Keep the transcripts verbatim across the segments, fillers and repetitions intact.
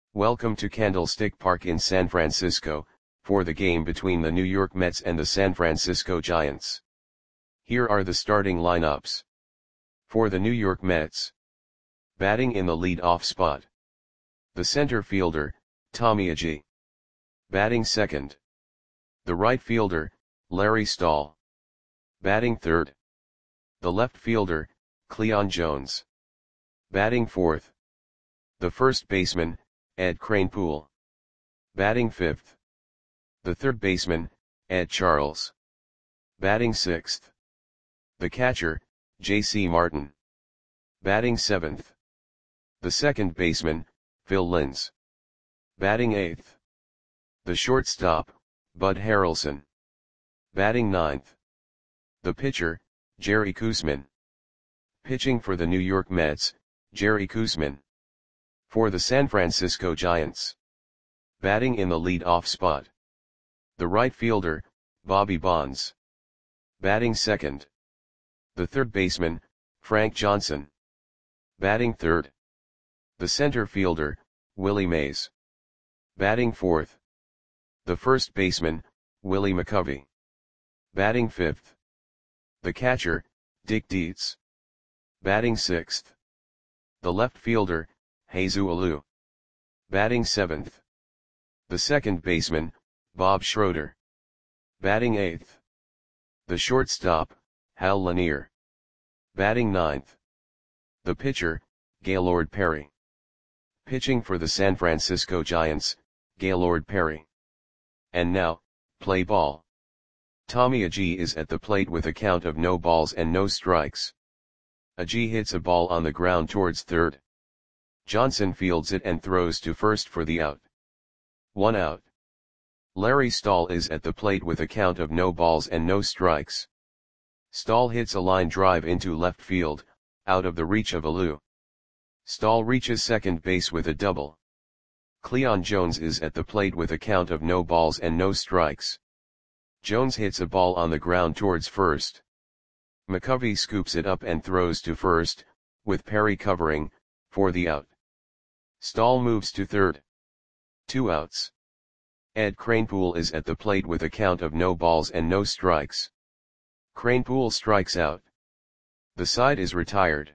Welcome to Candlestick Park in San Francisco, for the game between the New York Mets and the San Francisco Giants. Here are the starting lineups. For the New York Mets. Batting in the lead-off spot. The center fielder, Tommy Agee. Batting second. The right fielder, Larry Stahl. Batting third. The left fielder, Cleon Jones. Batting fourth. The first baseman, Ed Kranepool. Batting fifth. The third baseman, Ed Charles. Batting sixth. The catcher, J C Martin. Batting seventh. The second baseman, Phil Linz. Batting eighth. The shortstop, Bud Harrelson. Batting ninth. The pitcher, Jerry Koosman. Pitching for the New York Mets, Jerry Koosman. For the San Francisco Giants. Batting in the lead-off spot. The right fielder, Bobby Bonds. Batting second. The third baseman, Frank Johnson. Batting third. The center fielder, Willie Mays. Batting fourth. The first baseman, Willie McCovey. Batting fifth. The catcher, Dick Dietz. Batting sixth. The left fielder, Jesus Alou. Batting seventh. The second baseman, Bob Schroeder. Batting eighth. The shortstop, Hal Lanier. Batting ninth. The pitcher, Gaylord Perry. Pitching for the San Francisco Giants, Gaylord Perry. And now, play ball. Tommy Agee is at the plate with a count of no balls and no strikes. Agee hits a ball on the ground towards third. Johnson fields it and throws to first for the out. One out. Larry Stahl is at the plate with a count of no balls and no strikes. Stahl hits a line drive into left field, out of the reach of Alou. Stahl reaches second base with a double. Cleon Jones is at the plate with a count of no balls and no strikes. Jones hits a ball on the ground towards first. McCovey scoops it up and throws to first, with Perry covering, for the out. Stahl moves to third. Two outs. Ed Kranepool is at the plate with a count of no balls and no strikes. Kranepool strikes out. The side is retired.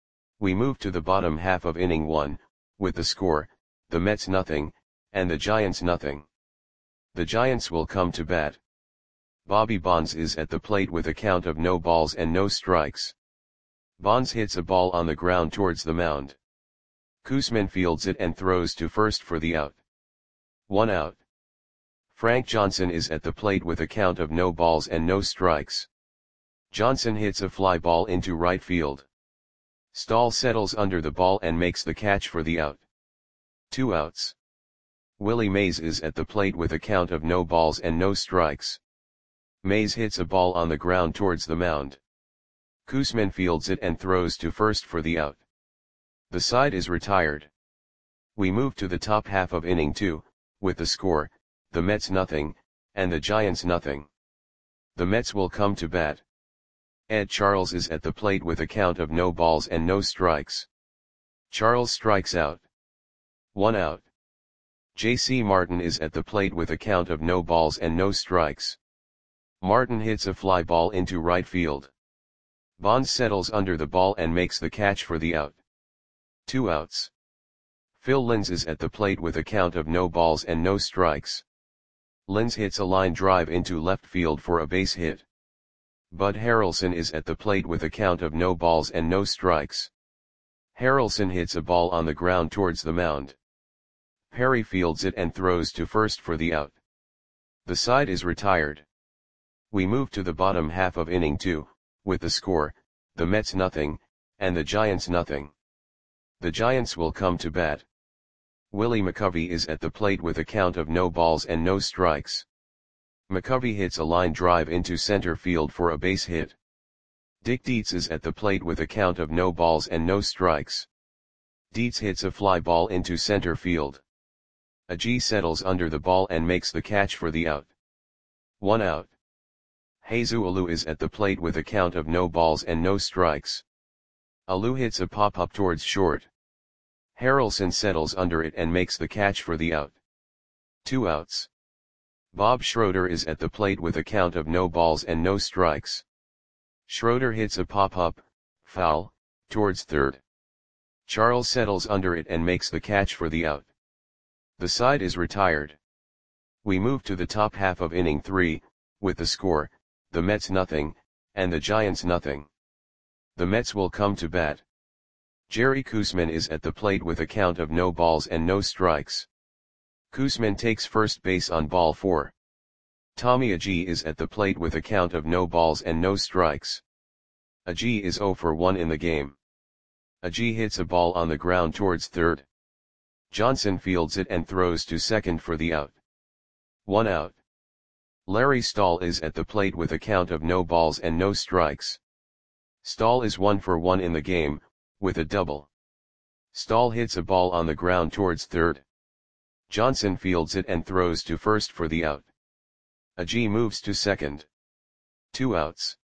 We move to the bottom half of inning one, with the score, the Mets nothing, and the Giants nothing. The Giants will come to bat. Bobby Bonds is at the plate with a count of no balls and no strikes. Bonds hits a ball on the ground towards the mound. Koosman fields it and throws to first for the out. One out. Frank Johnson is at the plate with a count of no balls and no strikes. Johnson hits a fly ball into right field. Stahl settles under the ball and makes the catch for the out. Two outs. Willie Mays is at the plate with a count of no balls and no strikes. Mays hits a ball on the ground towards the mound. Koosman fields it and throws to first for the out. The side is retired. We move to the top half of inning two, with the score, the Mets nothing, and the Giants nothing. The Mets will come to bat. Ed Charles is at the plate with a count of no balls and no strikes. Charles strikes out. One out. J C Martin is at the plate with a count of no balls and no strikes. Martin hits a fly ball into right field. Bonds settles under the ball and makes the catch for the out. Two outs. Phil Linz is at the plate with a count of no balls and no strikes. Linz hits a line drive into left field for a base hit. Bud Harrelson is at the plate with a count of no balls and no strikes. Harrelson hits a ball on the ground towards the mound. Perry fields it and throws to first for the out. The side is retired. We move to the bottom half of inning two, with the score, the Mets nothing, and the Giants nothing. The Giants will come to bat. Willie McCovey is at the plate with a count of no balls and no strikes. McCovey hits a line drive into center field for a base hit. Dick Dietz is at the plate with a count of no balls and no strikes. Dietz hits a fly ball into center field. Agee settles under the ball and makes the catch for the out. One out. Jesus Alou is at the plate with a count of no balls and no strikes. Alou hits a pop-up towards short. Harrelson settles under it and makes the catch for the out. Two outs. Bob Schroeder is at the plate with a count of no balls and no strikes. Schroeder hits a pop-up, foul, towards third. Charles settles under it and makes the catch for the out. The side is retired. We move to the top half of inning three, with the score, the Mets nothing, and the Giants nothing. The Mets will come to bat. Jerry Koosman is at the plate with a count of no balls and no strikes. Koosman takes first base on ball four. Tommy Agee is at the plate with a count of no balls and no strikes. Agee is oh for one in the game. Agee hits a ball on the ground towards third. Johnson fields it and throws to second for the out. One out. Larry Stahl is at the plate with a count of no balls and no strikes. Stahl is one for one in the game, with a double. Stahl hits a ball on the ground towards third. Johnson fields it and throws to first for the out. Agee moves to second. Two outs.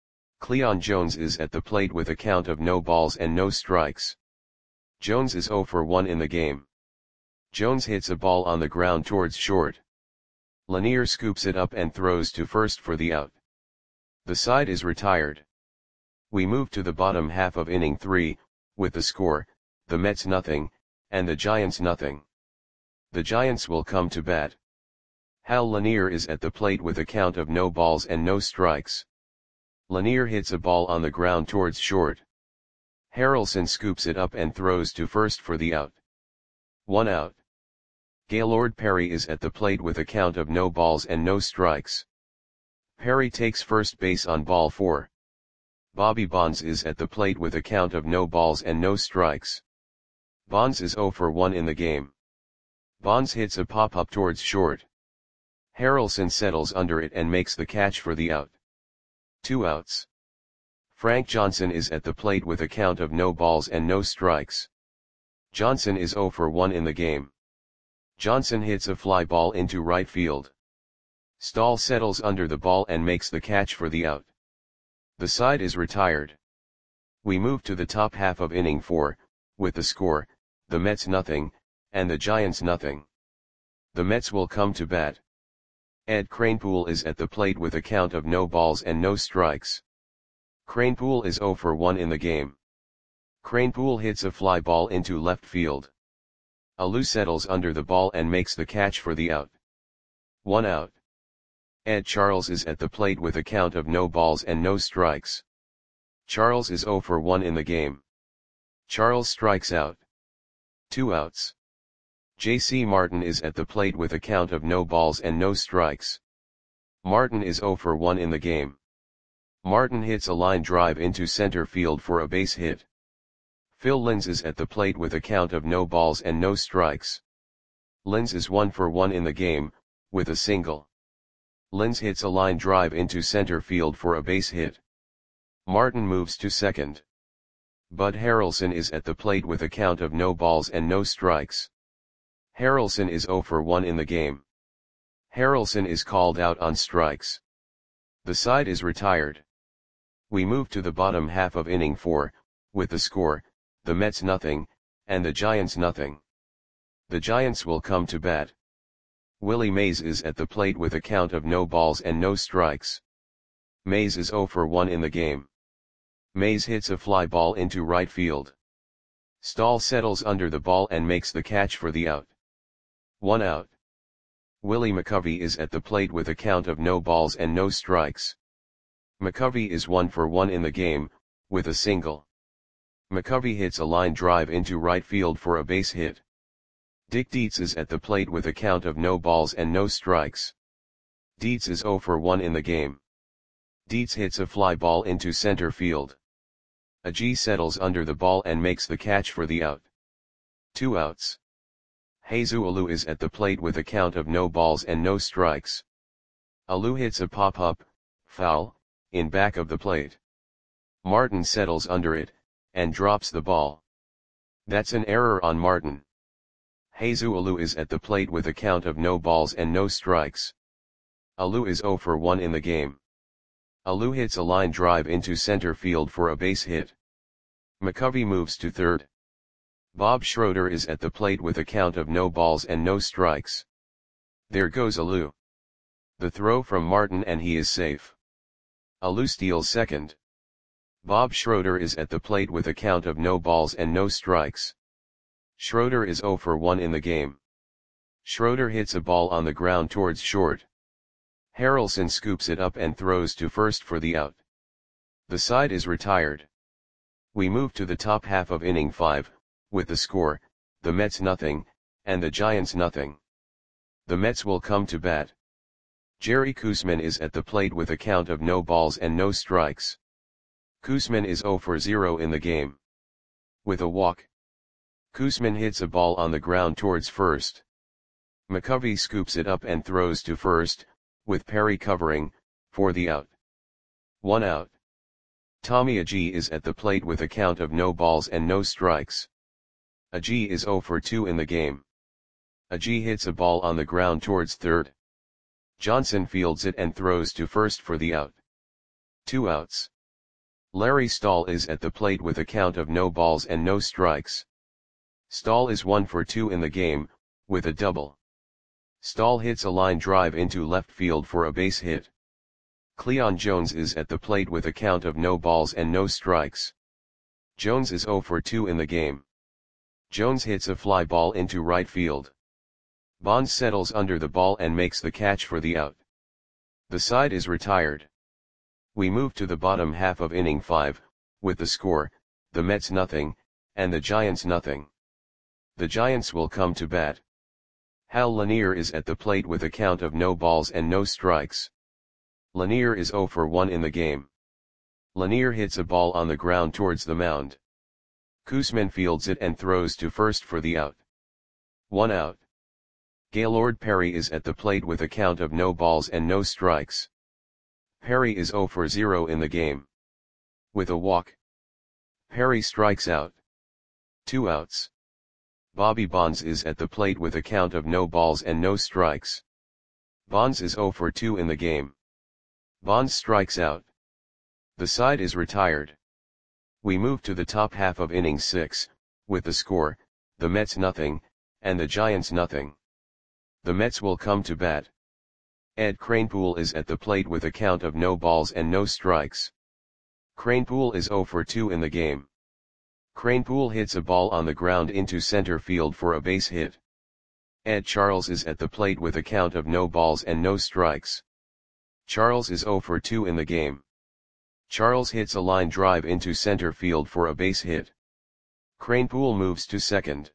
Cleon Jones is at the plate with a count of no balls and no strikes. Jones is oh for one in the game. Jones hits a ball on the ground towards short. Lanier scoops it up and throws to first for the out. The side is retired. We move to the bottom half of inning three, with the score, the Mets nothing, and the Giants nothing. The Giants will come to bat. Hal Lanier is at the plate with a count of no balls and no strikes. Lanier hits a ball on the ground towards short. Harrelson scoops it up and throws to first for the out. One out. Gaylord Perry is at the plate with a count of no balls and no strikes. Perry takes first base on ball four. Bobby Bonds is at the plate with a count of no balls and no strikes. Bonds is oh for one in the game. Bonds hits a pop-up towards short. Harrelson settles under it and makes the catch for the out. Two outs. Frank Johnson is at the plate with a count of no balls and no strikes. Johnson is oh for one in the game. Johnson hits a fly ball into right field. Stahl settles under the ball and makes the catch for the out. The side is retired. We move to the top half of inning four, with the score, the Mets nothing, and the Giants nothing. The Mets will come to bat. Ed Kranepool is at the plate with a count of no balls and no strikes. Kranepool is oh for one in the game. Kranepool hits a fly ball into left field. Alou settles under the ball and makes the catch for the out. One out. Ed Charles is at the plate with a count of no balls and no strikes. Charles is oh for one in the game. Charles strikes out. Two outs. J C Martin is at the plate with a count of no balls and no strikes. Martin is oh for one in the game. Martin hits a line drive into center field for a base hit. Phil Linz is at the plate with a count of no balls and no strikes. Linz is one for one in the game, with a single. Linz hits a line drive into center field for a base hit. Martin moves to second. Bud Harrelson is at the plate with a count of no balls and no strikes. Harrelson is oh for one in the game. Harrelson is called out on strikes. The side is retired. We move to the bottom half of inning four, with the score, the Mets nothing, and the Giants nothing. The Giants will come to bat. Willie Mays is at the plate with a count of no balls and no strikes. Mays is oh for one in the game. Mays hits a fly ball into right field. Stahl settles under the ball and makes the catch for the out. One out. Willie McCovey is at the plate with a count of no balls and no strikes. McCovey is one for one in the game, with a single. McCovey hits a line drive into right field for a base hit. Dick Dietz is at the plate with a count of no balls and no strikes. Dietz is oh for one in the game. Dietz hits a fly ball into center field. Agee settles under the ball and makes the catch for the out. Two outs. Jesus Alou is at the plate with a count of no balls and no strikes. Alou hits a pop-up, foul, in back of the plate. Martin settles under it, and drops the ball. That's an error on Martin. Jesus Alou is at the plate with a count of no balls and no strikes. Alou is oh for one in the game. Alou hits a line drive into center field for a base hit. McCovey moves to third. Bob Schroeder is at the plate with a count of no balls and no strikes. There goes Alou. The throw from Martin and he is safe. Alou steals second. Bob Schroeder is at the plate with a count of no balls and no strikes. Schroeder is zero for one in the game. Schroeder hits a ball on the ground towards short. Harrelson scoops it up and throws to first for the out. The side is retired. We move to the top half of inning five, with the score, the Mets nothing, and the Giants nothing. The Mets will come to bat. Jerry Koosman is at the plate with a count of no balls and no strikes. Koosman is zero for zero in the game. With a walk. Koosman hits a ball on the ground towards first. McCovey scoops it up and throws to first, with Perry covering, for the out. One out. Tommy Agee is at the plate with a count of no balls and no strikes. Agee is zero for two in the game. Agee hits a ball on the ground towards third. Johnson fields it and throws to first for the out. Two outs. Larry Stahl is at the plate with a count of no balls and no strikes. Stahl is one for two in the game, with a double. Stahl hits a line drive into left field for a base hit. Cleon Jones is at the plate with a count of no balls and no strikes. Jones is zero for two in the game. Jones hits a fly ball into right field. Bonds settles under the ball and makes the catch for the out. The side is retired. We move to the bottom half of inning five, with the score, the Mets nothing, and the Giants nothing. The Giants will come to bat. Hal Lanier is at the plate with a count of no balls and no strikes. Lanier is zero for one in the game. Lanier hits a ball on the ground towards the mound. Koosman fields it and throws to first for the out. One out. Gaylord Perry is at the plate with a count of no balls and no strikes. Perry is zero for zero in the game. With a walk. Perry strikes out. Two outs. Bobby Bonds is at the plate with a count of no balls and no strikes. Bonds is zero for two in the game. Bonds strikes out. The side is retired. We move to the top half of inning six, with the score, the Mets nothing, and the Giants nothing. The Mets will come to bat. Ed Kranepool is at the plate with a count of no balls and no strikes. Kranepool is zero for two in the game. Kranepool hits a ball on the ground into center field for a base hit. Ed Charles is at the plate with a count of no balls and no strikes. Charles is zero for two in the game. Charles hits a line drive into center field for a base hit. Kranepool moves to second.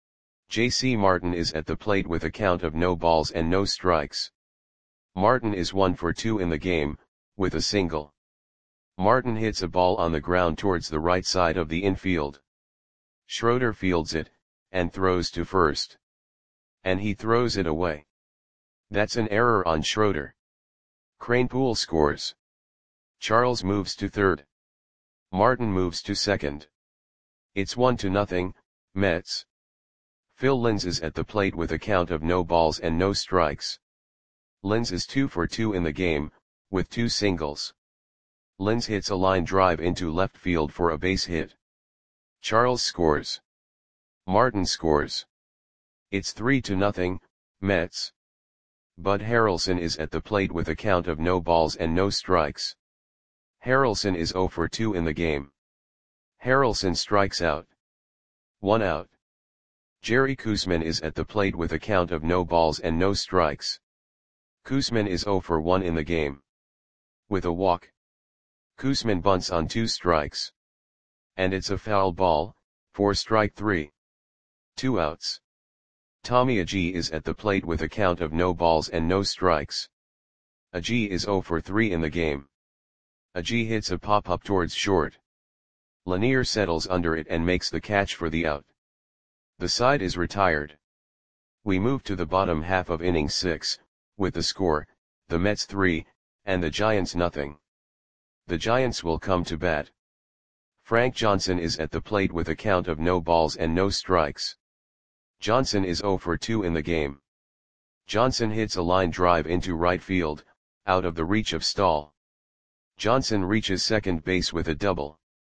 J C Martin is at the plate with a count of no balls and no strikes. Martin is one for two in the game, with a single. Martin hits a ball on the ground towards the right side of the infield. Schroeder fields it, and throws to first. And he throws it away. That's an error on Schroeder. Kranepool scores. Charles moves to third. Martin moves to second. It's one to nothing, Mets. Phil Linz is at the plate with a count of no balls and no strikes. Linz is two for two in the game, with two singles. Linz hits a line drive into left field for a base hit. Charles scores. Martin scores. It's three to nothing, Mets. Bud Harrelson is at the plate with a count of no balls and no strikes. Harrelson is zero for two in the game. Harrelson strikes out. One out. Jerry Koosman is at the plate with a count of no balls and no strikes. Koosman is zero for one in the game. With a walk. Koosman bunts on two strikes. And it's a foul ball, for strike three. Two outs. Tommy Agee is at the plate with a count of no balls and no strikes. Agee is zero for three in the game. Agee hits a pop-up towards short. Lanier settles under it and makes the catch for the out. The side is retired. We move to the bottom half of inning six, with the score, the Mets three, and the Giants nothing. The Giants will come to bat. Frank Johnson is at the plate with a count of no balls and no strikes. Johnson is zero for two in the game. Johnson hits a line drive into right field, out of the reach of Stahl. Johnson reaches second base with a double.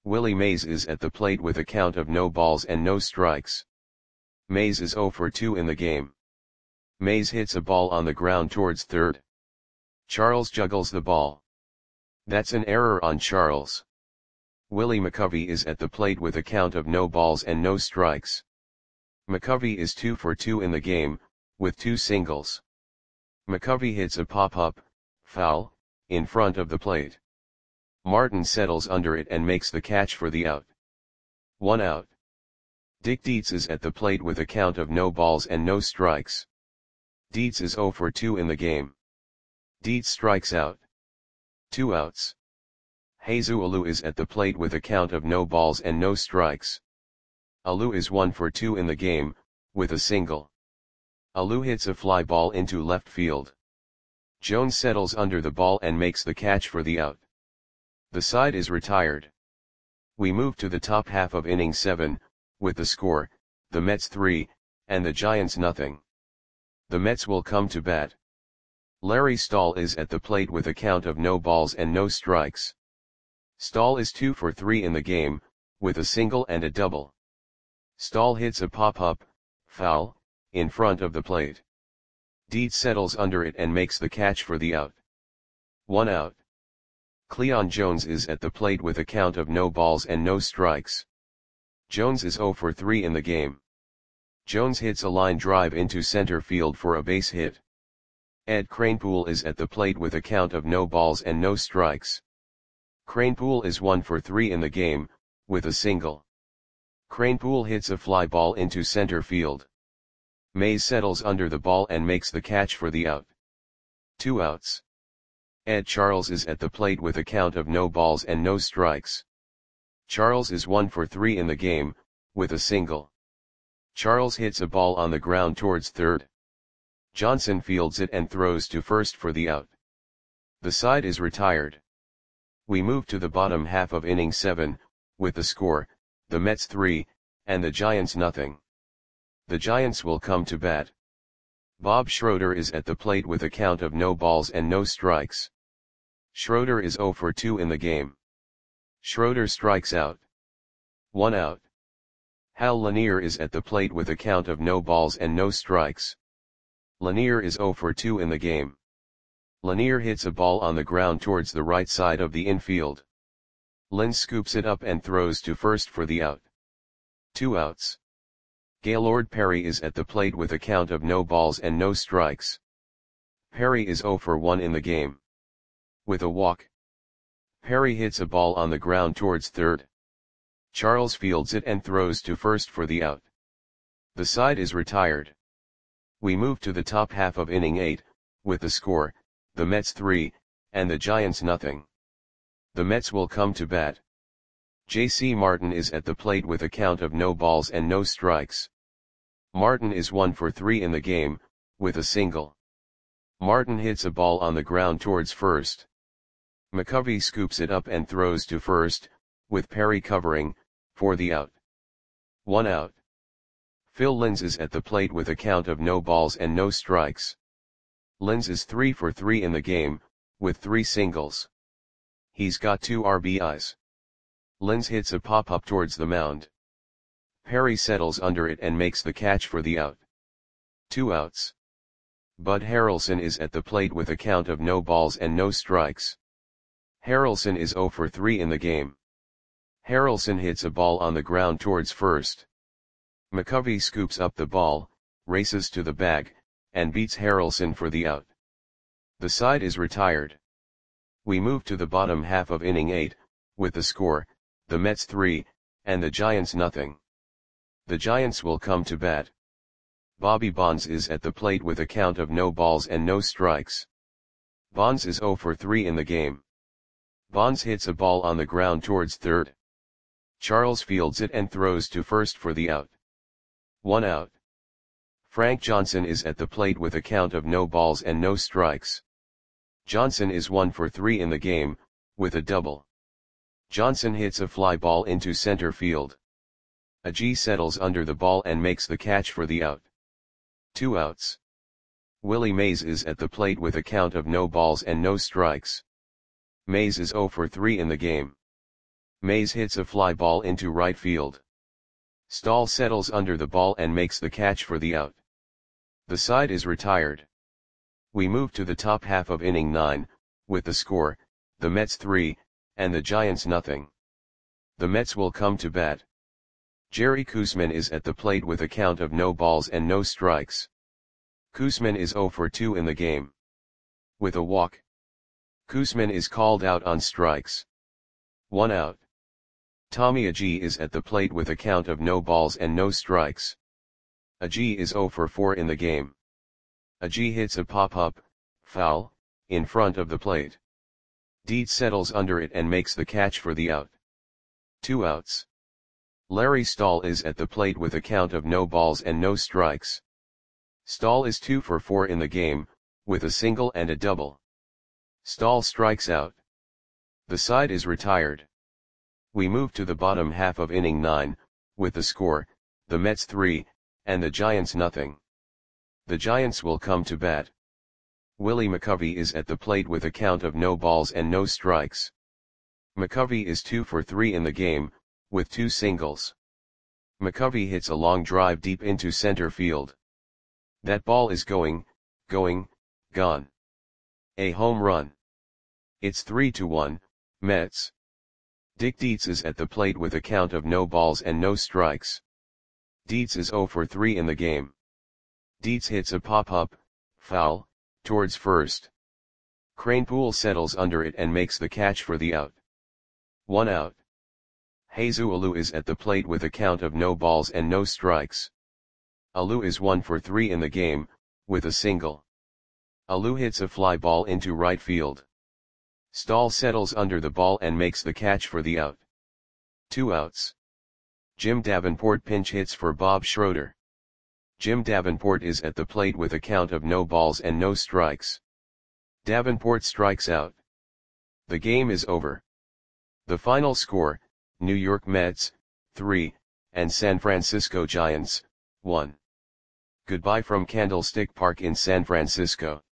Willie Mays is at the plate with a count of no balls and no strikes. Mays is zero for two in the game. Mays hits a ball on the ground towards third. Charles juggles the ball. That's an error on Charles. Willie McCovey is at the plate with a count of no balls and no strikes. McCovey is two for two in the game, with two singles. McCovey hits a pop-up, foul, in front of the plate. Martin settles under it and makes the catch for the out. One out. Dick Dietz is at the plate with a count of no balls and no strikes. Dietz is zero for two in the game. Dietz strikes out. Two outs. Jesus Alou is at the plate with a count of no balls and no strikes. Alou is one for two in the game, with a single. Alou hits a fly ball into left field. Jones settles under the ball and makes the catch for the out. The side is retired. We move to the top half of inning seven, with the score, the Mets three, and the Giants nothing. The Mets will come to bat. Larry Stahl is at the plate with a count of no balls and no strikes. Stahl is two for three in the game, with a single and a double. Stahl hits a pop-up, foul, in front of the plate. Dietz settles under it and makes the catch for the out. One out. Cleon Jones is at the plate with a count of no balls and no strikes. Jones is zero for three in the game. Jones hits a line drive into center field for a base hit. Ed Kranepool is at the plate with a count of no balls and no strikes. Kranepool is one for three in the game, with a single. Kranepool hits a fly ball into center field. Mays settles under the ball and makes the catch for the out. Two outs. Ed Charles is at the plate with a count of no balls and no strikes. Charles is one for three in the game, with a single. Charles hits a ball on the ground towards third. Johnson fields it and throws to first for the out. The side is retired. We move to the bottom half of inning seven, with the score, the Mets three, and the Giants nothing. The Giants will come to bat. Bob Schroeder is at the plate with a count of no balls and no strikes. Schroeder is zero for two in the game. Schroeder strikes out. One out. Hal Lanier is at the plate with a count of no balls and no strikes. Lanier is zero for two in the game. Lanier hits a ball on the ground towards the right side of the infield. Lynn scoops it up and throws to first for the out. Two outs. Gaylord Perry is at the plate with a count of no balls and no strikes. Perry is zero for one in the game. With a walk. Perry hits a ball on the ground towards third. Charles fields it and throws to first for the out. The side is retired. We move to the top half of inning eight, with the score, the Mets three, and the Giants nothing. The Mets will come to bat. J C Martin is at the plate with a count of no balls and no strikes. Martin is one for three in the game, with a single. Martin hits a ball on the ground towards first. McCovey scoops it up and throws to first, with Perry covering, for the out. One out. Phil Linz is at the plate with a count of no balls and no strikes. Linz is three for three in the game, with three singles. He's got two R B Is. Linz hits a pop-up towards the mound. Perry settles under it and makes the catch for the out. Two outs. Bud Harrelson is at the plate with a count of no balls and no strikes. Harrelson is zero for three in the game. Harrelson hits a ball on the ground towards first. McCovey scoops up the ball, races to the bag, and beats Harrelson for the out. The side is retired. We move to the bottom half of inning eight, with the score, the Mets three, and the Giants nothing. The Giants will come to bat. Bobby Bonds is at the plate with a count of no balls and no strikes. Bonds is zero for three in the game. Bonds hits a ball on the ground towards third. Charles fields it and throws to first for the out. One out. Frank Johnson is at the plate with a count of no balls and no strikes. Johnson is one for three in the game, with a double. Johnson hits a fly ball into center field. Agee settles under the ball and makes the catch for the out. Two outs. Willie Mays is at the plate with a count of no balls and no strikes. Mays is zero for three in the game. Mays hits a fly ball into right field. Stahl settles under the ball and makes the catch for the out. The side is retired. We move to the top half of inning nine, with the score, the Mets three, and the Giants nothing. The Mets will come to bat. Jerry Koosman is at the plate with a count of no balls and no strikes. Koosman is zero for two in the game. With a walk. Koosman is called out on strikes. One out. Tommy Agee is at the plate with a count of no balls and no strikes. Agee is zero for four in the game. Agee hits a pop-up, foul, in front of the plate. Dietz settles under it and makes the catch for the out. Two outs. Larry Stahl is at the plate with a count of no balls and no strikes. Stahl is two for four in the game, with a single and a double. Stahl strikes out. The side is retired. We move to the bottom half of inning nine, with the score, the Mets three, and the Giants nothing. The Giants will come to bat. Willie McCovey is at the plate with a count of no balls and no strikes. McCovey is two for three in the game, with two singles. McCovey hits a long drive deep into center field. That ball is going, going, gone. A home run. It's three to one, Mets. Dick Dietz is at the plate with a count of no balls and no strikes. Dietz is zero for three in the game. Dietz hits a pop-up, foul, towards first. Kranepool settles under it and makes the catch for the out. One out. Jesus Alou is at the plate with a count of no balls and no strikes. Alou is one for three in the game, with a single. Alou hits a fly ball into right field. Stahl settles under the ball and makes the catch for the out. Two outs. Jim Davenport pinch hits for Bob Schroeder. Jim Davenport is at the plate with a count of no balls and no strikes. Davenport strikes out. The game is over. The final score, New York Mets, three, and San Francisco Giants, one. Goodbye from Candlestick Park in San Francisco.